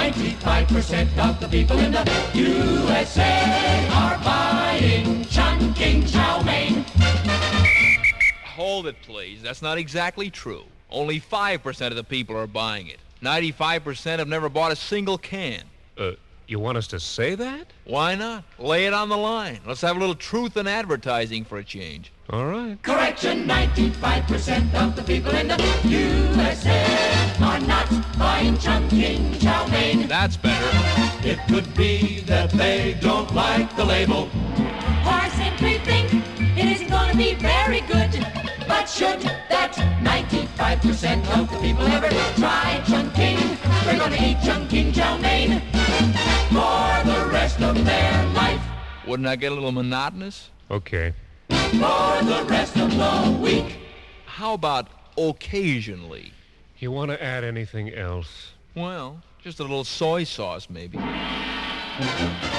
95% of the people in the USA are buying Chungking chow mein. Hold it, please. That's not exactly true. Only 5% of the people are buying it. 95% have never bought a single can. You want us to say that? Why not? Lay it on the line. Let's have a little truth in advertising for a change. All right. Correction, 95% of the people in the USA are not buying Chungking chow mein. That's better. It could be that they don't like the label, Or simply think it isn't going to be very good. but should that 95% of the people ever try Chungking, they're gonna eat Chungking chow mein for the rest of their life, Wouldn't that get a little monotonous? Okay. for the rest of the week. How about occasionally? You want to add anything else? Well, just a little soy sauce, maybe.